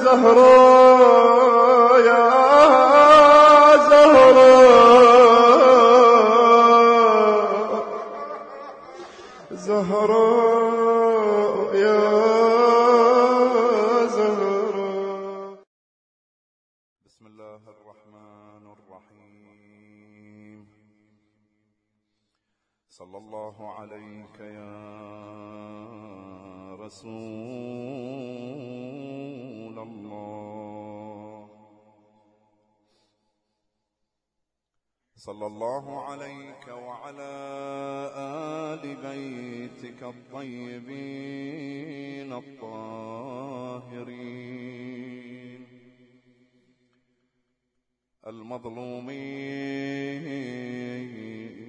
زهراء يا زهراء زهراء يا زهراء. بسم الله الرحمن الرحيم. صلى الله عليك يا رسول الله. صلى الله عليك وعلى آل بيتك الطيبين الطاهرين المظلومين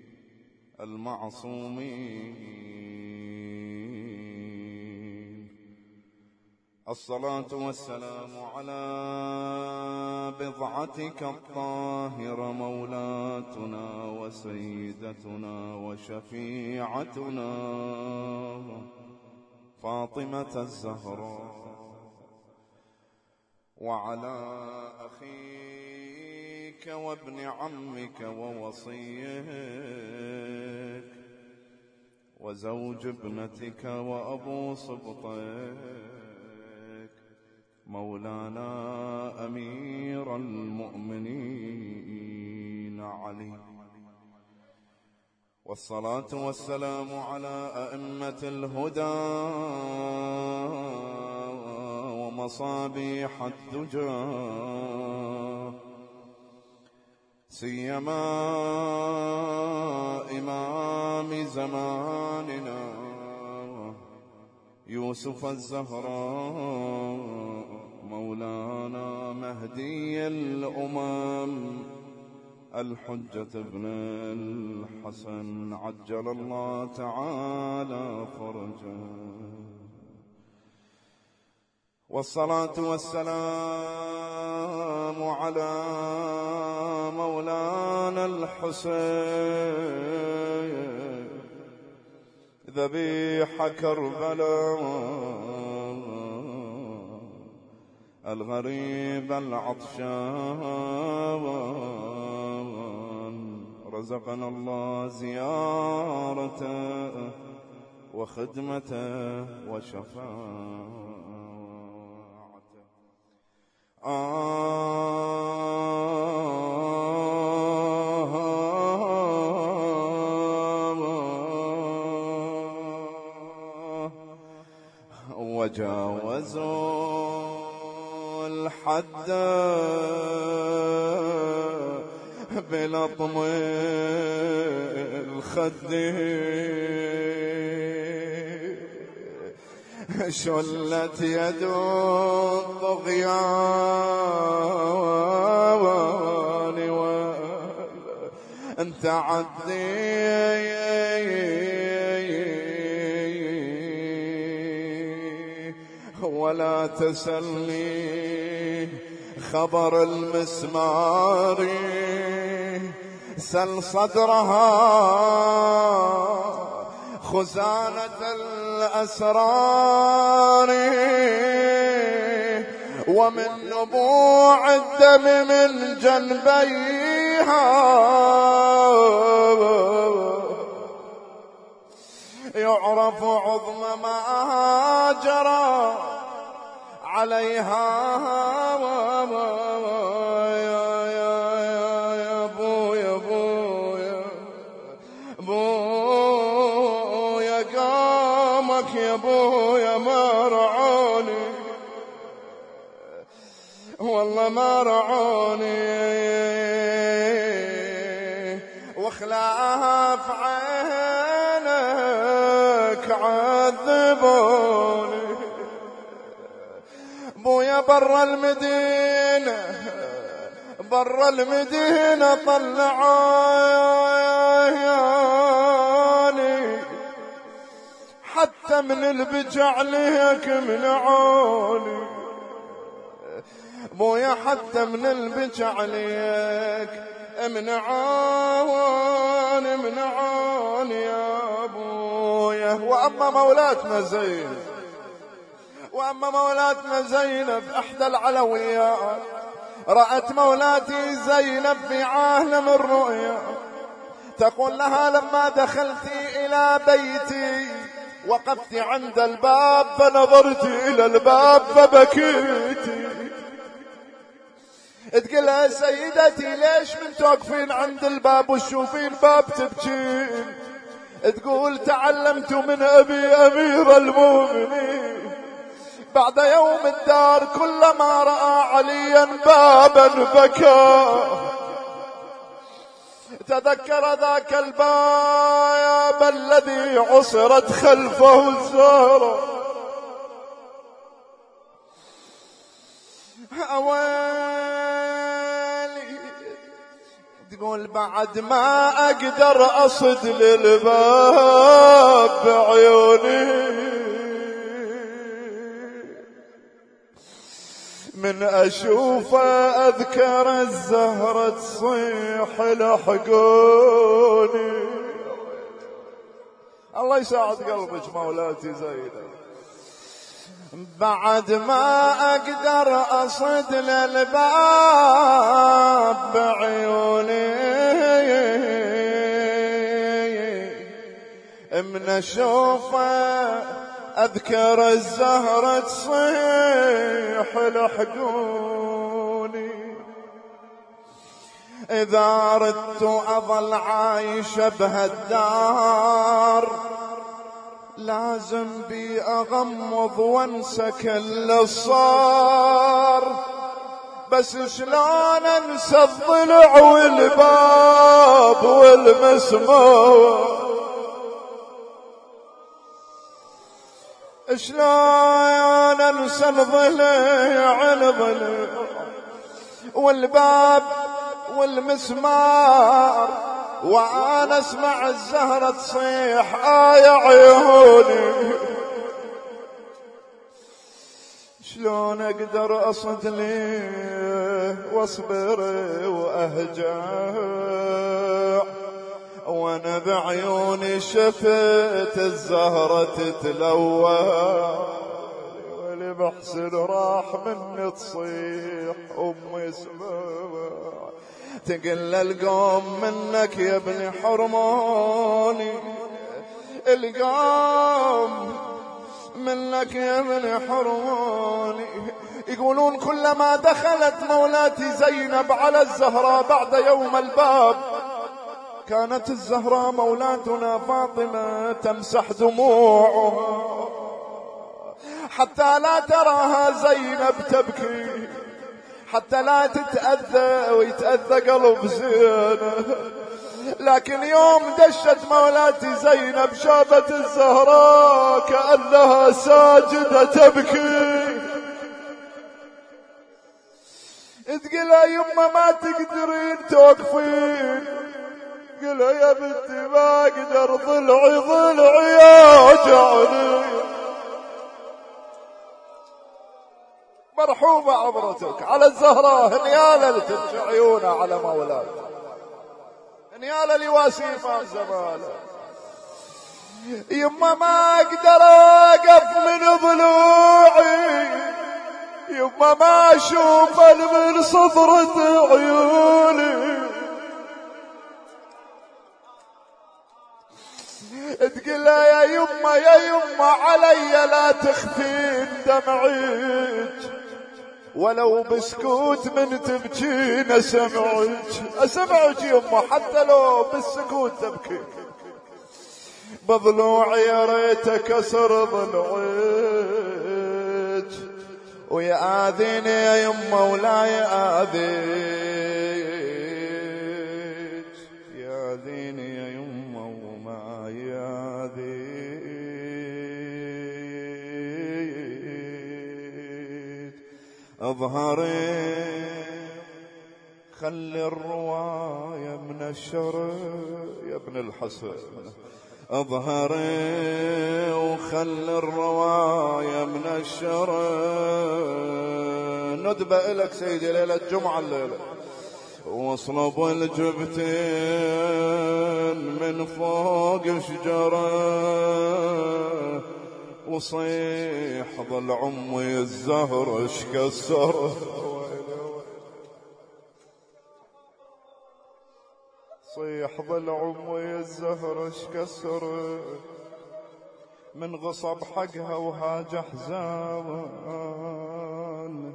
المعصومين. الصلاة والسلام على بضعتك الطاهرة مولاتنا وسيدتنا وشفيعتنا فاطمة الزهراء، وعلى أخيك وابن عمك ووصيك وزوج ابنتك وأبو صبطك مولانا أمير المؤمنين علي. والصلاة والسلام على أئمة الهدى ومصابيح الدجى، سيما إمام زماننا يوسف الزهراء مولانا مهدي الأمم الحجة ابن الحسن عجل الله تعالى فرجه. والصلاة والسلام على مولانا الحسين ذبيح كربلاء الغريب العطشان، رزقنا الله زيارته وخدمته وشفاعته. وجاوزوا الحد بلطم الخد، شلت يد الطغيان وانت عدي ولا تسلني خبر المسمار، سل صدرها خزانة الأسرار، ومن نبوع الدم من جنبيها يعرف عظم ما جرى عليها. يا بويا قامك يا بويا ما رعوني والله ما رعوني، واخلاف عينك عذبوني. بويا برا المدينة طلعوني، حتى من البجع ليك منعوني. بويا حتى من البجع ليك منعوني يا بويا. وأما مولاتنا زينب وأما مولاتنا زينب إحدى العلويات رأت مولاتي زينب في عالم الرؤيا، تقول لها: لما دخلت إلى بيتي وقفت عند الباب فنظرت إلى الباب فبكيت. تقول لها: سيدتي ليش من توقفين عند الباب وتشوفين باب تبكين؟ تقول: تعلمت من أبي أمير المؤمنين بعد يوم الدار كلما رأى عليا بابا بكى. تذكر ذاك الباب الذي عصرت خلفه الزهرة. أويلي، تقول: بعد ما أقدر أصد للباب بعيوني من أشوفه أذكر الزهرة تصيح لحقوني. الله يساعد قلبك مولاتي زينب. بعد ما أقدر أصد للباب بعيوني من أشوفه أذكر الزهرة تصيح لحقوني. إذا ردت أظل عايشة بهالدار لازم بي أغمض وانسى كل صار، بس شلون انسى الضلع والباب والمسمار؟ شلون انسى الضلع والباب والمسمار وانا اسمع الزهرة تصيح يا عيوني؟ شلون اقدر اصد ليه واصبر واهجع وانا بعيوني شفت الزهرة تتلوى؟ ولي بحسن راح مني تصيح امي اسمع تقل القوم منك يا ابني حرموني، القوم منك يا ابني حرموني. يقولون كلما دخلت مولاتي زينب على الزهراء بعد يوم الباب كانت الزهراء مولاتنا فاطمة تمسح دموعها حتى لا تراها زينب تبكي، حتى لا تتأذى ويتأذى قلب زينب. لكن يوم دشت مولاتي زينب شافت الزهراء كأنها ساجدة تبكي. تقولها: يما ما تقدرين توقفين. قلها: يا بنتي ما اقدر، ضلعي يوجعني. مرحومة عبرتك على الزهراء هنيالة اللي تبكي عيونها على مولاتها، هنيالة اللي واسيفة زمانه. يما ما اقدر اقف من ضلوعي، يما ما اشوف من صدرة عيوني. تقلها: يا يما علي لا تخفين دمعيك، ولو بسكوت من تبكين أسمعك يما حتى لو بالسكوت تبكي. بضلوعي يا ريت كسر ضلعك ويآذيني يا يما ولا يآذيك، يآذيني يا يما وما يآذيك. اظهري خلي الرواية من الشر يا ابن الحسن، اظهري وخلي الرواية من الشر. ندبة إلك سيدي ليلة جمعة الليلة، واصلب الجبتين من فوق شجرة وصيح ظل عمي الزهر اش كسر، صيح ظل عمي الزهر اش كسر، من غصب حقها وهاج احزان.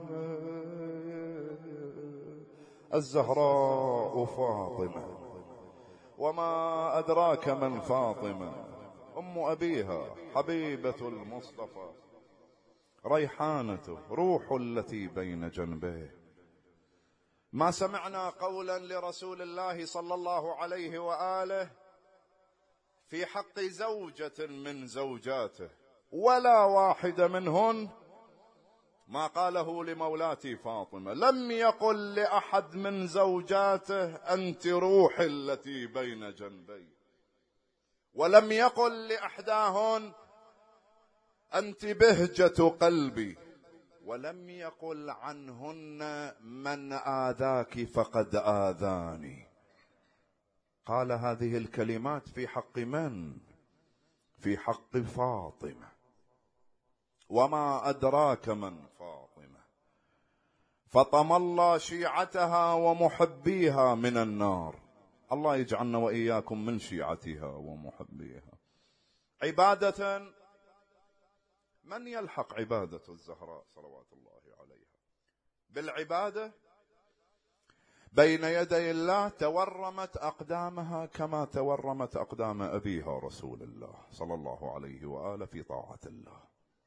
الزهراء فاطمة، وما أدراك من فاطمة، أم أبيها حبيبة المصطفى، ريحانته روح التي بين جنبيه. ما سمعنا قولا لرسول الله صلى الله عليه وآله في حق زوجة من زوجاته ولا واحدة منهن ما قاله لمولاتي فاطمة. لم يقل لأحد من زوجاته أنت روحي التي بين جنبي، ولم يقل لإحداهن أنت بهجة قلبي، ولم يقل عنهن من آذاك فقد آذاني. قال هذه الكلمات في حق من؟ في حق فاطمة. وما أدراك من فاطمة، فطم الله شيعتها ومحبيها من النار. الله يجعلنا وإياكم من شيعتها ومحبيها. عبادة، من يلحق عبادة الزهراء صلوات الله عليها؟ بالعبادة بين يدي الله تورمت أقدامها كما تورمت أقدام أبيها رسول الله صلى الله عليه وآله في طاعة الله.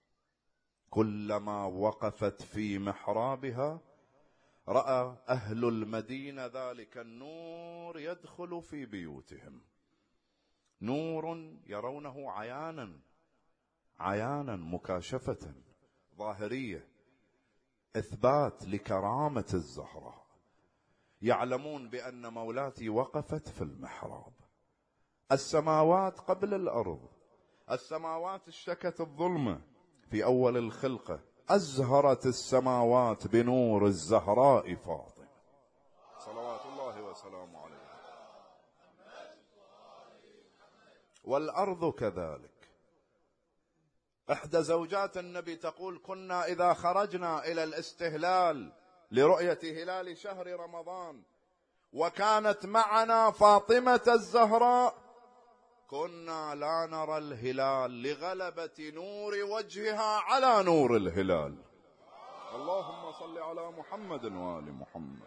كلما وقفت في محرابها رأى أهل المدينة ذلك النور يدخل في بيوتهم، نور يرونه عيانا مكاشفة ظاهرية، إثبات لكرامة الزهراء. يعلمون بأن مولاتي وقفت في المحراب. السماوات قبل الأرض، السماوات اشتكت الظلمة في أول الخلقة، أزهرت السماوات بنور الزهراء فاطمة صلوات الله وسلامه عليها. والأرض كذلك. إحدى زوجات النبي تقول كنا إذا خرجنا إلى الاستهلال لرؤية هلال شهر رمضان وكانت معنا فاطمة الزهراء كنا لا نرى الهلال لغلبة نور وجهها على نور الهلال. اللهم صل على محمد وآل محمد.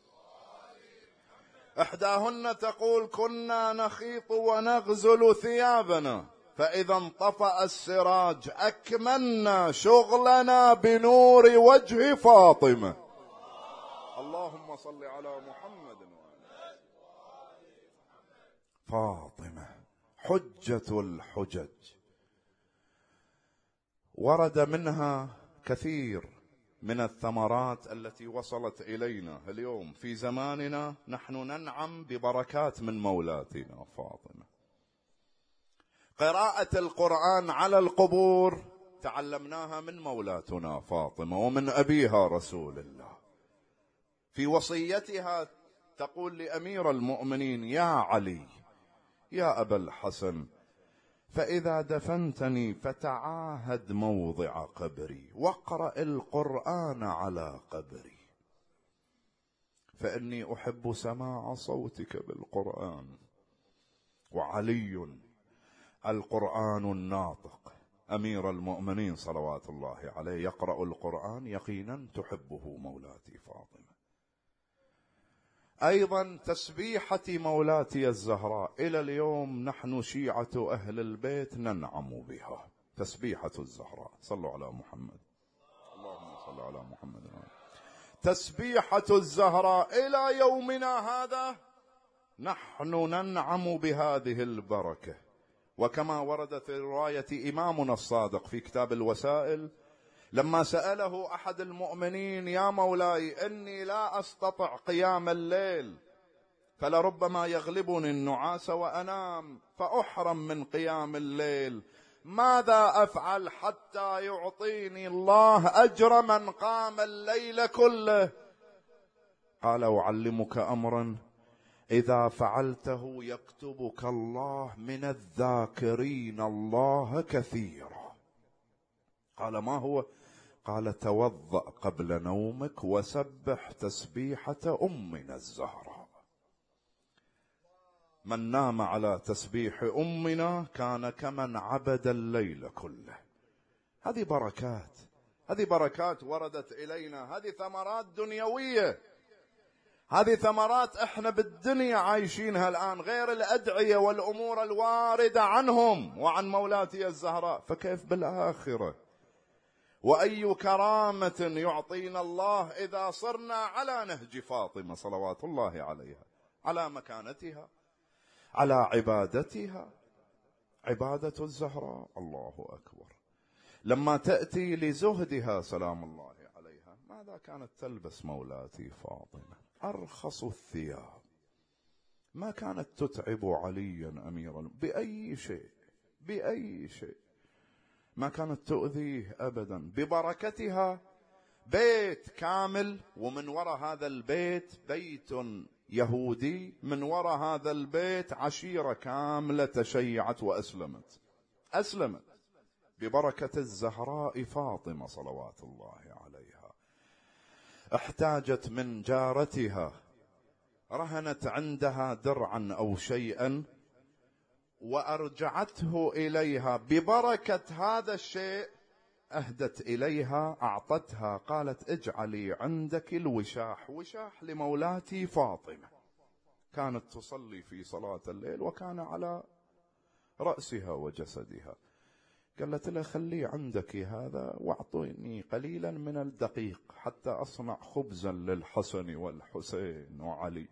إحداهن تقول كنا نخيط ونغزل ثيابنا فإذا انطفأ السراج أكملنا شغلنا بنور وجه فاطمة. اللهم صل على محمد وآل فاطمة حجة الحجج، ورد منها كثير من الثمرات التي وصلت إلينا اليوم في زماننا. نحن ننعم ببركات من مولاتنا فاطمة. قراءة القرآن على القبور تعلمناها من مولاتنا فاطمة ومن أبيها رسول الله. في وصيتها تقول لأمير المؤمنين يا علي يا أبا الحسن فإذا دفنتني فتعاهد موضع قبري واقرأ القرآن على قبري فإني أحب سماع صوتك بالقرآن. وعلي القرآن الناطق أمير المؤمنين صلوات الله عليه يقرأ القرآن يقينا تحبه مولاتي فاطمة. أيضا تسبيحة مولاتي الزهراء إلى اليوم نحن شيعة أهل البيت ننعم بها. تسبيحة الزهراء، صلوا على محمد، اللهم صل على محمد. تسبيحة الزهراء إلى يومنا هذا نحن ننعم بهذه البركة. وكما ورد في رواية إمامنا الصادق في كتاب الوسائل لما سأله أحد المؤمنين يا مولاي إني لا أستطع قيام الليل فلربما يغلبني النعاس وأنام فأحرم من قيام الليل، ماذا أفعل حتى يعطيني الله أجر من قام الليل كله؟ قال أعلمك أمرا إذا فعلته يكتبك الله من الذاكرين الله كثيرا. قال ما هو؟ قال توضأ قبل نومك وسبح تسبيحة أمنا الزهراء. من نام على تسبيح أمنا كان كمن عبد الليل كله. هذه بركات، هذه بركات وردت إلينا، هذه ثمرات دنيوية، هذه ثمرات احنا بالدنيا عايشينها الآن، غير الأدعية والأمور الواردة عنهم وعن مولاتي الزهراء، فكيف بالآخرة؟ وأي كرامة يعطينا الله إذا صرنا على نهج فاطمة صلوات الله عليها، على مكانتها، على عبادتها. عبادة الزهراء الله أكبر. لما تأتي لزهدها سلام الله عليها، ماذا كانت تلبس مولاتي فاطمة؟ أرخص الثياب، ما كانت تتعب عليا أميرا بأي شيء، بأي شيء، ما كانت تؤذيه أبدا. ببركتها بيت كامل، ومن وراء هذا البيت بيت يهودي، من وراء هذا البيت عشيرة كاملة تشيعت وأسلمت، أسلمت ببركة الزهراء فاطمة صلوات الله عليها. احتاجت من جارتها، رهنت عندها درعا أو شيئا وأرجعته إليها، ببركة هذا الشيء أهدت إليها، أعطتها، قالت اجعلي عندك الوشاح، وشاح لمولاتي فاطمة، كانت تصلي في صلاة الليل وكان على رأسها وجسدها. قالت لها خلي عندك هذا واعطيني قليلا من الدقيق حتى أصنع خبزا للحسن والحسين وعلي.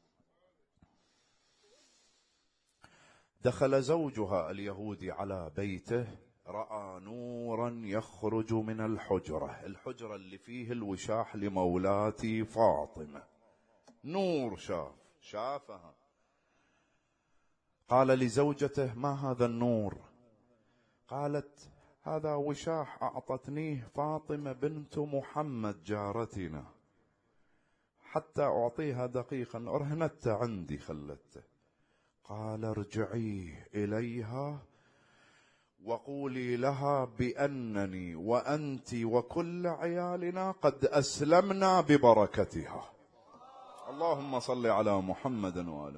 دخل زوجها اليهودي على بيته، رأى نورا يخرج من الحجرة، الحجرة اللي فيه الوشاح لمولاتي فاطمة، نور شافها. قال لزوجته ما هذا النور؟ قالت هذا وشاح أعطتنيه فاطمة بنت محمد جارتنا، حتى أعطيها دقيقا، أرهنت عندي خلته. قال ارجعي إليها وقولي لها بأنني وأنت وكل عيالنا قد أسلمنا ببركتها. اللهم صل على محمد وآله.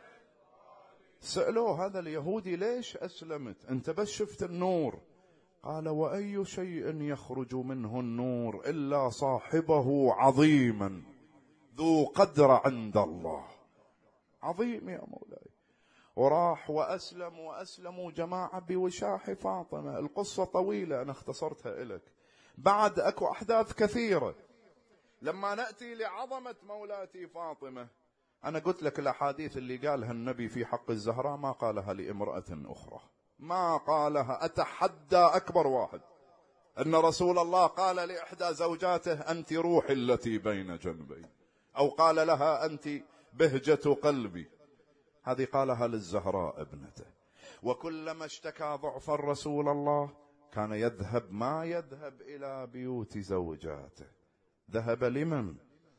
سألوه هذا اليهودي ليش أسلمت؟ أنت بس شفت النور. قال وأي شيء يخرج منه النور إلا صاحبه عظيما ذو قدر عند الله. عظيم يا مولاي. وراح وأسلموا جماعة بوشاح فاطمة. القصة طويلة أنا اختصرتها لك، بعد أكو أحداث كثيرة. لما نأتي لعظمة مولاتي فاطمة، أنا قلت لك الأحاديث اللي قالها النبي في حق الزهراء ما قالها لامرأة أخرى، ما قالها. أتحدى أكبر واحد أن رسول الله قال لإحدى زوجاته أنت روحي التي بين جنبي، أو قال لها أنت بهجة قلبي. هذه قالها للزهراء ابنته. وكلما اشتكى ضعف رسول الله كان يذهب، ما يذهب إلى بيوت زوجاته، ذهب لمن؟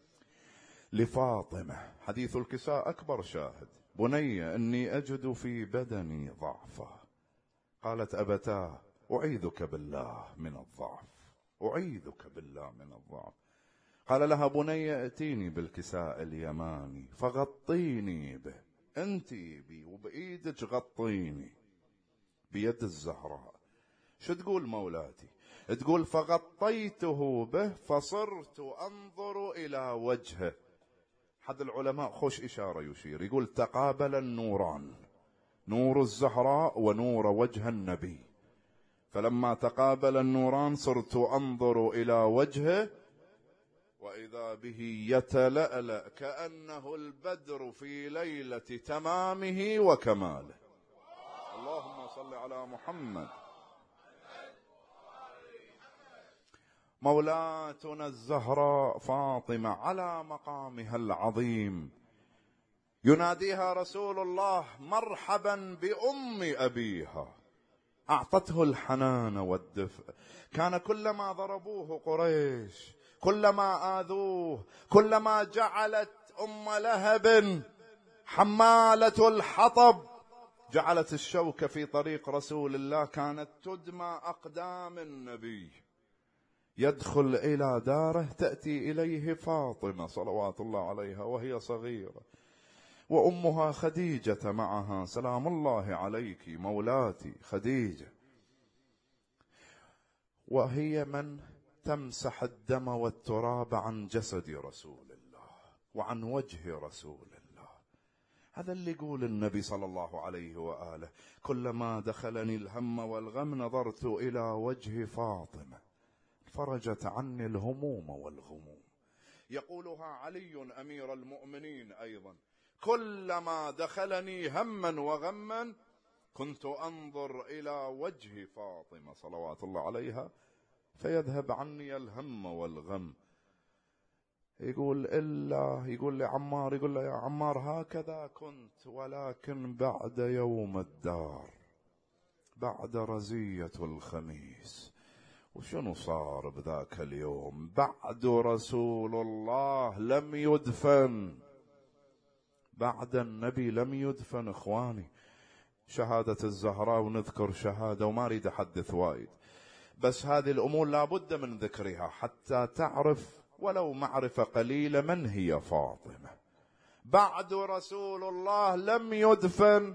لفاطمة. حديث الكساء أكبر شاهد. بني إني أجد في بدني ضعفا. قالت أبتاه أعيذك بالله من الضعف، أعيذك بالله من الضعف. قال لها بني ائتيني بالكساء اليماني فغطيني به، أنتي بي وبإيدك غطيني، بيد الزهراء. شو تقول مولاتي؟ تقول فغطيته به فصرت أنظر إلى وجهه. حد العلماء خوش إشارة يشير، يقول تقابل النوران، نور الزهراء ونور وجه النبي، فلما تقابل النوران صرت أنظر إلى وجهه وإذا به يتلألأ كأنه البدر في ليلة تمامه وكماله. اللهم صل على محمد. مولاتنا الزهراء فاطمة على مقامها العظيم يناديها رسول الله مرحبا بأم أبيها، أعطته الحنان والدفء. كان كلما ضربوه قريش، كلما آذوه، كلما جعلت أم لهب حمالة الحطب جعلت الشوكة في طريق رسول الله كانت تدمى أقدام النبي. يدخل إلى داره تأتي إليه فاطمة صلوات الله عليها وهي صغيرة، وأمها خديجة معها سلام الله عليك مولاتي خديجة، وهي من تمسح الدم والتراب عن جسد رسول الله وعن وجه رسول الله. هذا اللي يقول النبي صلى الله عليه وآله: كلما دخلني الهم والغم نظرت إلى وجه فاطمة فرجت عني الهموم والغموم. يقولها علي أمير المؤمنين أيضا: كلما دخلني هما وغما كنت أنظر إلى وجه فاطمة صلوات الله عليها فيذهب عني الهم والغم. يقول لعمار، يقول له: يا عمار هكذا كنت، ولكن بعد يوم الدار، بعد رزية الخميس. وشنو صار بذاك اليوم؟ بعد رسول الله لم يدفن، بعد النبي لم يدفن. إخواني، شهادة الزهراء، ونذكر شهادة وما أريد أحدث وايد، بس هذه الأمور لابد من ذكرها حتى تعرف ولو معرفة قليلة من هي فاطمة. بعد رسول الله لم يدفن،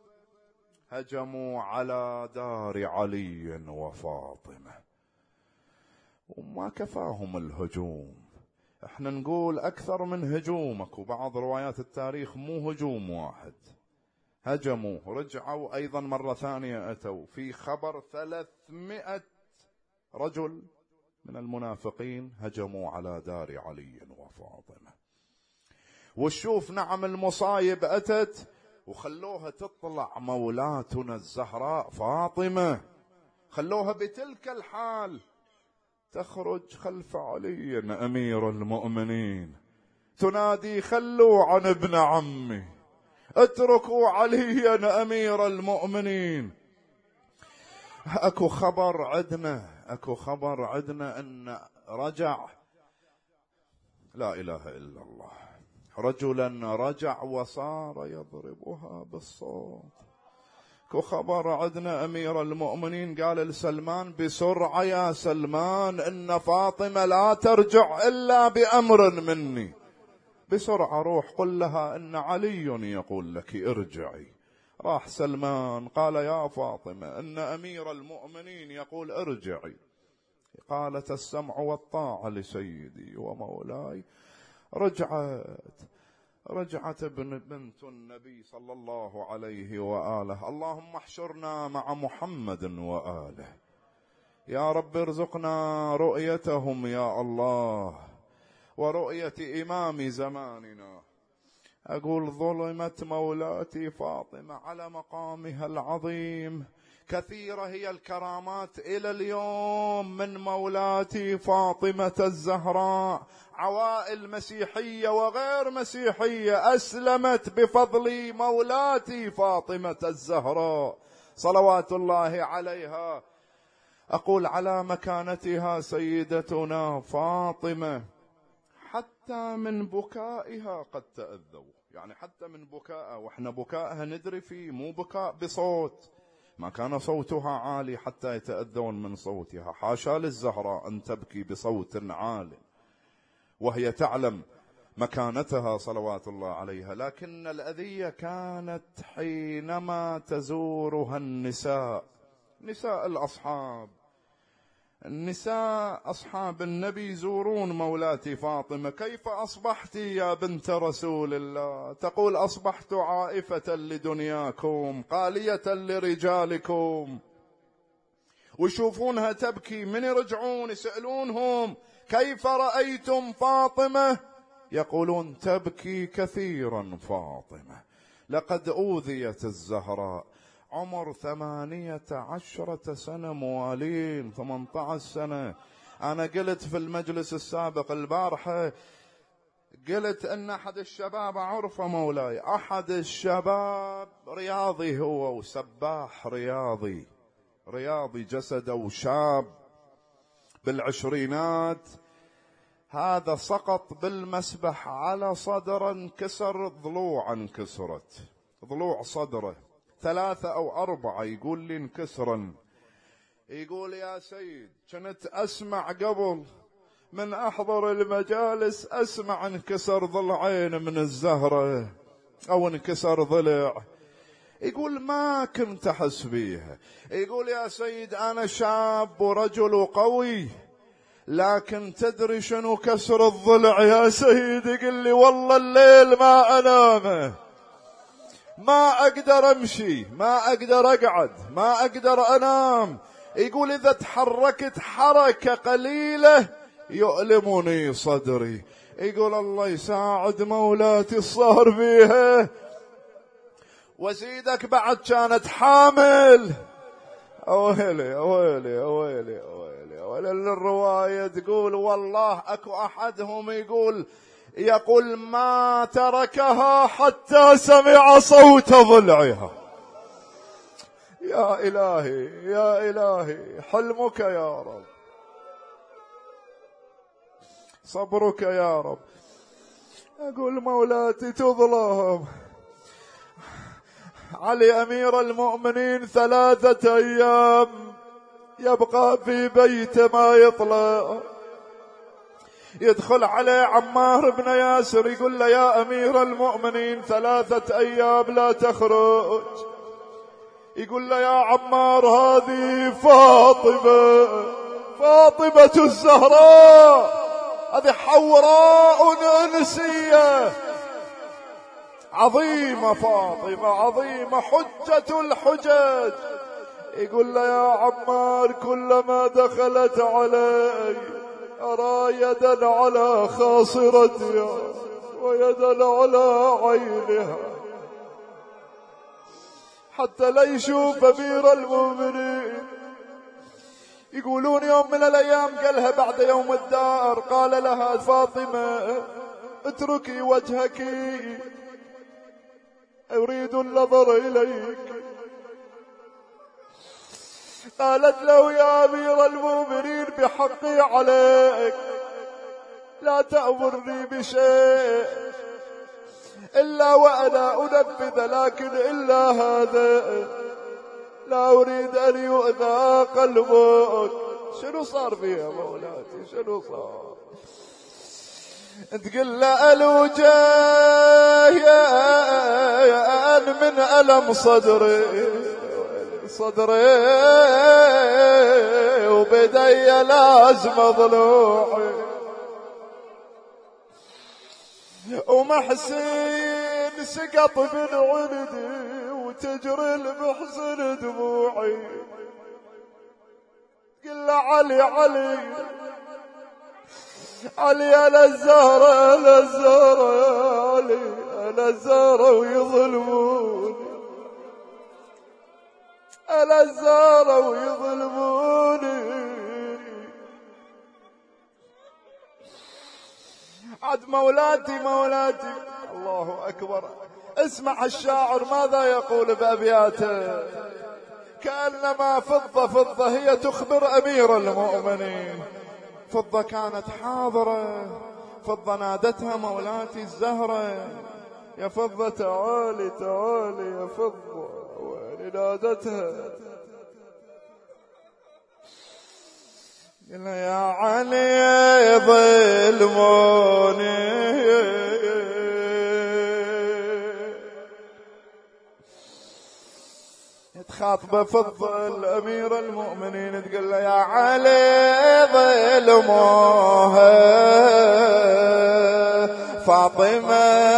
هجموا على دار علي وفاطمة وما كفاهم الهجوم. احنا نقول أكثر من هجومك، وبعض روايات التاريخ مو هجوم واحد، هجموا رجعوا أيضا مرة ثانية أتوا. في خبر 300 رجل من المنافقين هجموا على دار علي وفاطمة. وشوف نعم المصايب أتت وخلوها تطلع مولاتنا الزهراء فاطمة، خلوها بتلك الحال تخرج خلف علي أمير المؤمنين تنادي: خلوا عن ابن عمي، اتركوا عليا أمير المؤمنين. اكو خبر عدنا ان رجع، لا اله الا الله، رجلا رجع وصار يضربها بالصوت. اكو خبر عدنا امير المؤمنين قال لسلمان: بسرعة يا سلمان، ان فاطمة لا ترجع الا بامر مني، بسرعة روح قل لها ان علي يقول لك ارجعي. راح سلمان قال: يا فاطمة، ان امير المؤمنين يقول ارجعي. قالت: السمع والطاعة لسيدي ومولاي. رجعت بنت النبي صلى الله عليه وآله. اللهم احشرنا مع محمد وآله، يا رب ارزقنا رؤيتهم يا الله ورؤية إمام زماننا. أقول: ظلمت مولاتي فاطمة على مقامها العظيم. كثيرة هي الكرامات إلى اليوم من مولاتي فاطمة الزهراء، عوائل مسيحية وغير مسيحية أسلمت بفضل مولاتي فاطمة الزهراء صلوات الله عليها. أقول: على مكانتها سيدتنا فاطمة حتى من بكائها قد تأذوا، يعني حتى من بكائها، وإحنا بكائها ندري فيه، مو بكاء بصوت، ما كان صوتها عالي حتى يتأذون من صوتها. حاشا للزهراء أن تبكي بصوت عال وهي تعلم مكانتها صلوات الله عليها. لكن الأذية كانت حينما تزورها النساء، نساء الأصحاب، النساء أصحاب النبي يزورون مولاتي فاطمة: كيف أصبحت يا بنت رسول الله؟ تقول: أصبحت عائفة لدنياكم قالية لرجالكم. ويشوفونها تبكي، من يرجعون يسألونهم: كيف رأيتم فاطمة؟ يقولون: تبكي كثيرا فاطمة، لقد أوذيت الزهراء. عمر 18 سنة موالين، 18 سنة. أنا قلت في المجلس السابق البارحة، قلت أن أحد الشباب عرفه مولاي، أحد الشباب رياضي هو وسباح رياضي جسده وشاب بالعشرينات، هذا سقط بالمسبح على صدره انكسر، ضلوع انكسرت، ضلوع صدره 3 أو 4 يقول لي انكسرا. يقول يا سيد كنت أسمع قبل من أحضر المجالس أسمع انكسر ضلعين من الزهرة أو انكسر ضلع. يقول ما كنت أحس بيها. يقول يا سيد أنا شاب ورجل قوي، لكن تدري شنو كسر الضلع يا سيد؟ يقول لي والله الليل ما أنامه، ما أقدر أمشي، ما أقدر أقعد، ما أقدر أنام. يقول إذا تحركت حركة قليلة يؤلمني صدري. يقول الله يساعد مولاتي الصهر فيها. وزيدك بعد كانت حامل. أويلي أويلي أويلي أويلي أويلي. الرواية تقول والله أكو أحدهم يقول ما تركها حتى سمع صوت ضلعها. يا إلهي يا إلهي حلمك يا رب، صبرك يا رب. أقول مولاتي تظلم. علي أمير المؤمنين 3 أيام يبقى في بيته ما يطلع. يدخل عليه عمار بن ياسر يقول له يا أمير المؤمنين 3 أيام لا تخرج. يقول له يا عمار هذه فاطمة الزهراء، هذه حوراء أنسية عظيمة، فاطمة عظيمة حجة الحجج. يقول له يا عمار كلما دخلت علي أرى يدا على خاصرتها ويدا على عينها، حتى لا يشوف أمير المؤمنين. يقولون يوم من الأيام قالها بعد يوم الدار، قال لها فاطمة اتركي وجهك أريد النظر إليك. قالت له يا أمير المؤمنين بحقي عليك لا تأمرني بشيء إلا وأنا أنفذ، لكن إلا هذا لا أريد أن يؤذى قلبك. شنو صار فيها مولاتي؟ شنو صار؟ تقول له الوجه من ألم صدري وبدي لازم ضلوعي، ومحسن سقط من عندي وتجري المحزن دموعي. قل له علي على الزهرة علي على الزهرة ويظلموني، على الزهرة ويظلموني. عد مولاتي الله أكبر. اسمع الشاعر ماذا يقول بأبياته. كأنما فضة هي تخبر أمير المؤمنين. فضة كانت حاضرة، فضة نادتها مولاتي الزهرة يا فضة تعالي يا فضة، ونادتها قلنا يا علي ظلموني. تخاطب فضة الأمير المؤمنين تقول له يا علي ظلموها فاطمة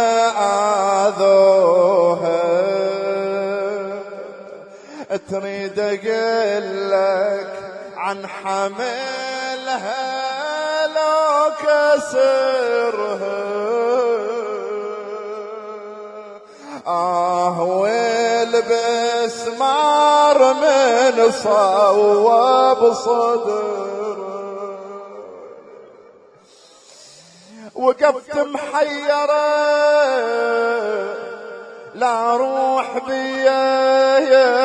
آذوها، تريد أقول لك عن حملها لو كسرها، والبسمار من صوب صدر. وقفت محيرة لا روح بيا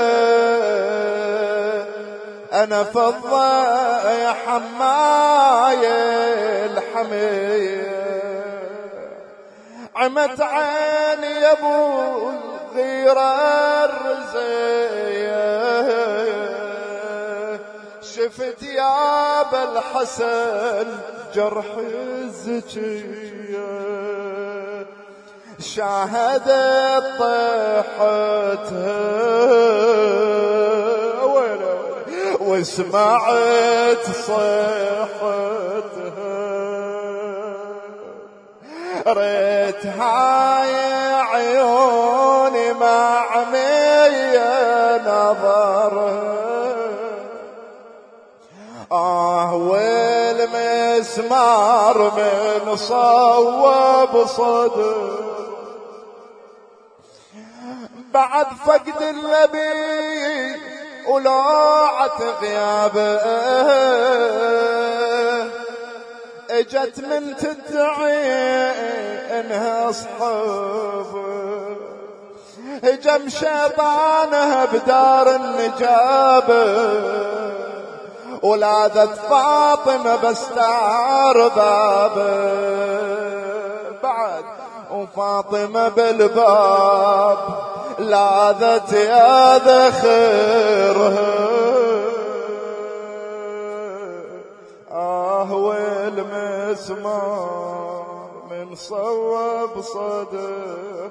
أنا فضة يا حماي الحمية، عمت عيني يا ابو غيرة الرزية شفت يا ابا الحسن جرح الزكية شاهدت طيحتها وسمعت صيحتها ريت هاي عيوني معمية نظرها والمسمار من صوب صدر بعد فقد النبي ولوعة غيابه اجت من تدعي انها صحابه هجم شيطانها بدار النجابه ولاذت فاطمة بستار بابه بعد وفاطمة بالباب لاذت يا ذخرها والمسمار من صوب صدر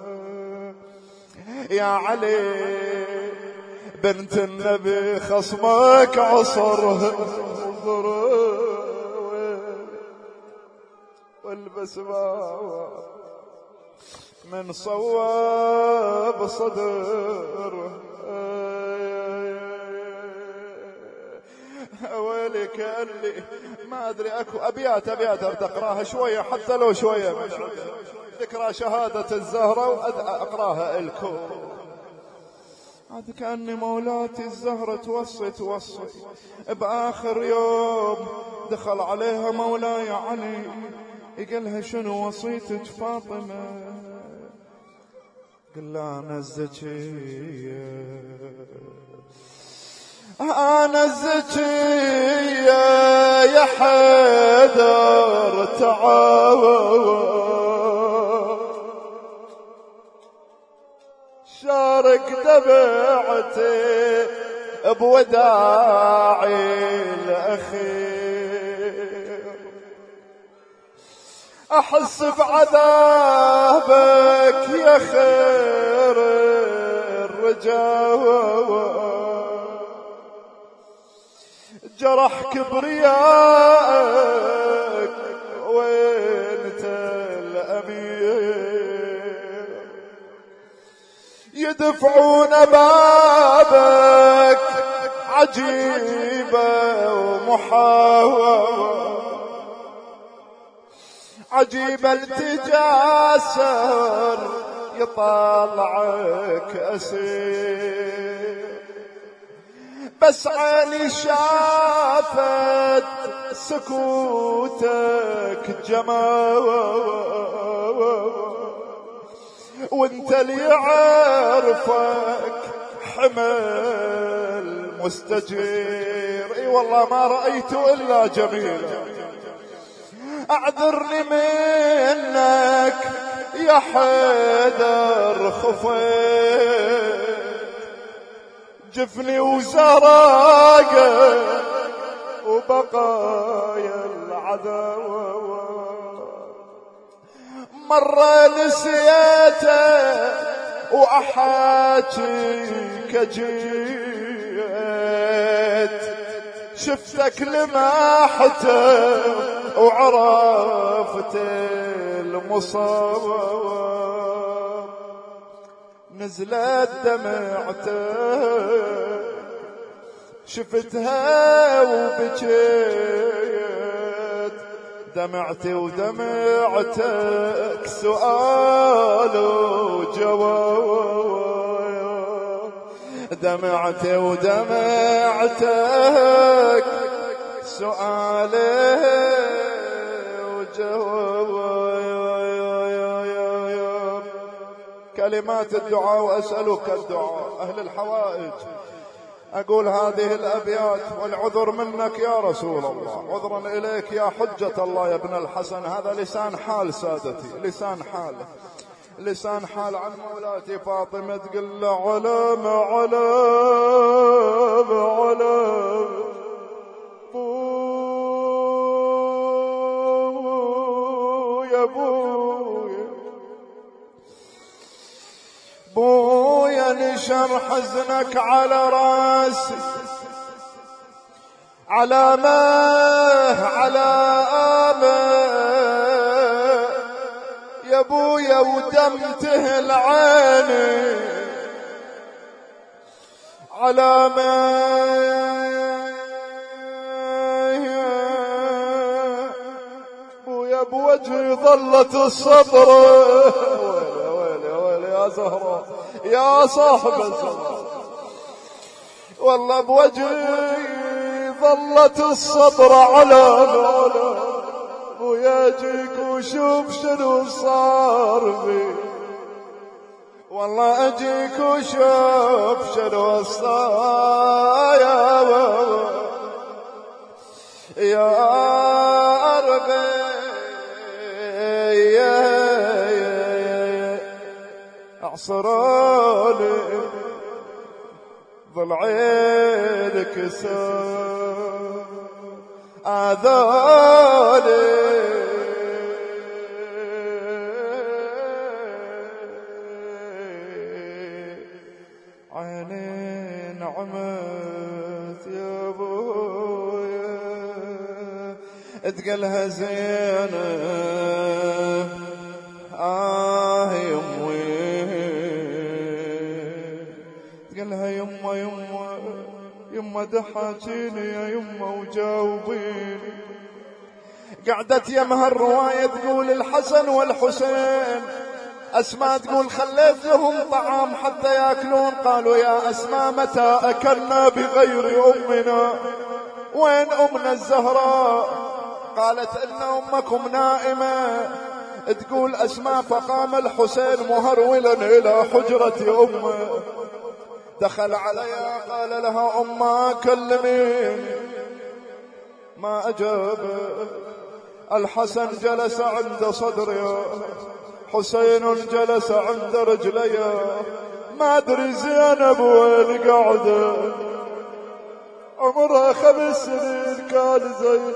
يا علي بنت النبي خصمك عصرها والبسمار من صواب صدر ويلي كان لي ما ادري اكو ابيات اقراها شويه حتى لو شويه ذكرى شهاده الزهره واقراها لكم عاد كأني مولاتي الزهرة توصي بآخر يوم دخل عليها مولاي علي يقلها شنو وصيتك فاطمة قل أنا الزكية أنا الزكية يا حيدر تعاون شارك دمعتي بوداعي الأخير أحس بعذابك يا خير الرجال جرح كبريائك وانت الأمير يدفعون بابك عجيبة ومحاورة عجيبة التجاسر يطلعك أسير بس عيني شافت سكوتك جمال وانت اللي يعرفك حمل مستجير اي والله ما رأيته الا جميلا اعذرني منك يا حيدر خفيت جفني وزراقه وبقايا العداوه مرة نسيته وأحاجيك جيت شفتك لمحته وعرفت المصاب نزلت دمعتك شفتها وبكيت دمعتي ودمعتك سؤال وجواب دمعتي ودمعتك سؤال وجواب كلمات الدعاء وأسألك الدعاء أهل الحوائج أقول هذه الأبيات والعذر منك يا رسول الله عذرا إليك يا حجة الله يا ابن الحسن هذا لسان حال سادتي لسان حال لسان حال عن مولاتي فاطمة تقول له علام بويا نشر حزنك على راسي على يا بويا ودم تهل عيني على بويا بوجهي ظلت الصبر ويلي يا زهرة يا صاحب الزهرة والله بوجهي ظلت الصبر على ويجيك وشوف شنو صار بي والله اجيك وشوف شنو صار يا أربي اعصروني ضلعين كسر آذاني عينين عمت يا ابويا تقلها زينب يمي تقلها يما دحاتيني يا يما وجاوبيني قعدت يمها الرواية تقول الحسن والحسين أسماء تقول خليت لهم طعام حتى يأكلون قالوا يا أسماء متى أكلنا بغير أمنا وين أمنا الزهراء قالت إن أمكم نائمة تقول أسماء فقام الحسين مهرولا إلى حجرة أمه دخل عليها قال لها أمه كلميني ما أجاب الحسن جلس عند صدري حسين جلس عند رجلي ما أدري زينب وين قاعدة عمرها 5 سنين كان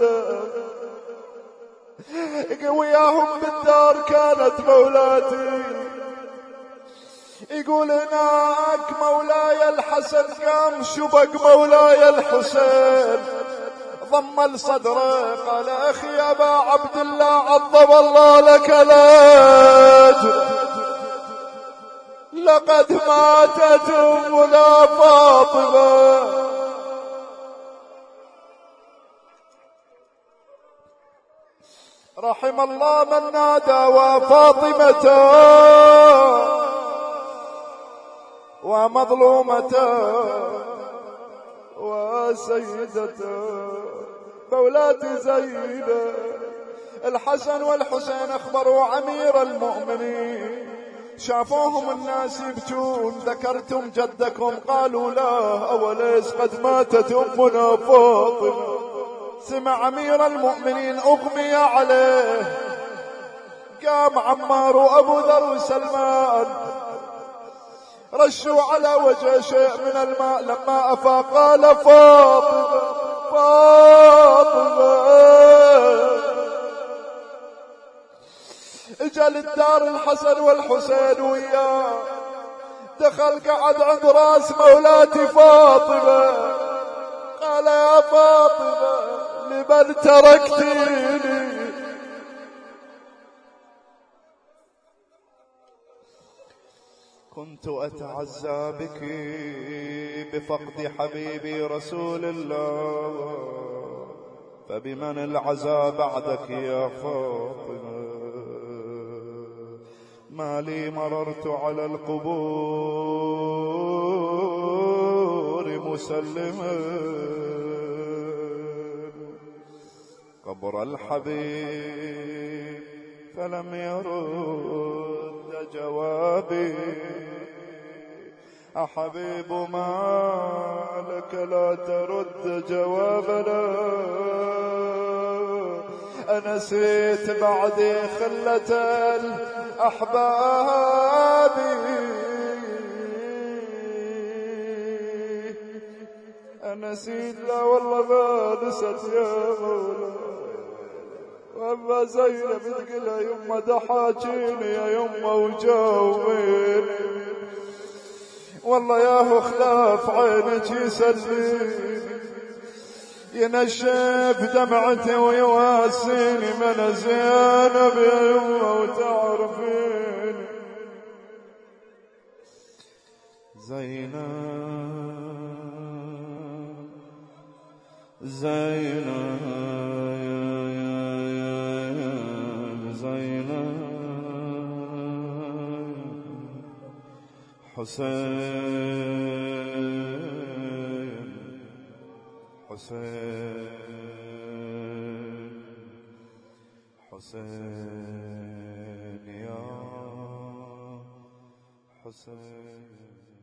زينب وياهم بالدار كانت مولاتي يقول هناك مولاي الحسن قام شبك مولاي الحسين ضم لصدره قال أخي أبا عبد الله عظم الله لك الأجر لقد ماتت أمنا فاطمة رحم الله من نادى وفاطمة ومظلومة وسيدة مولاتي زينب الحسن والحسين أخبروا عمير المؤمنين شافوهم الناس يبكون ذكرتم جدكم قالوا لا أوليس قد ماتت أمنا فاطمة سمع أمير المؤمنين أغمي عليه قام عمار وأبو ذر وسلمان رشوا على وجه شيء من الماء لما أفاق قال فاطمة اجا للدار الحسن والحسين وياه دخل قعد عند راس مولاتي فاطمة قال يا فاطمة لمن تركتيني كنت أتعزى بك بفقد حبيبي رسول الله فبمن العزى بعدك يا فاطمة ما لي مررت على القبور مسلما قبر الحبيب فلم يرد جوابي أحبيب ما لك لا ترد جوابنا أنسيت بعدي خلة أحبابي نسيت لا والله ما نست يا مولاي. واما زينب تقلها يما دحاجيني يا يما وجاوبيني والله ياهو خلاف عينك يسليني ينشف دمعتي ويواسيني من زينب يا يما وتعرفيني. زينب حسين يا حسين.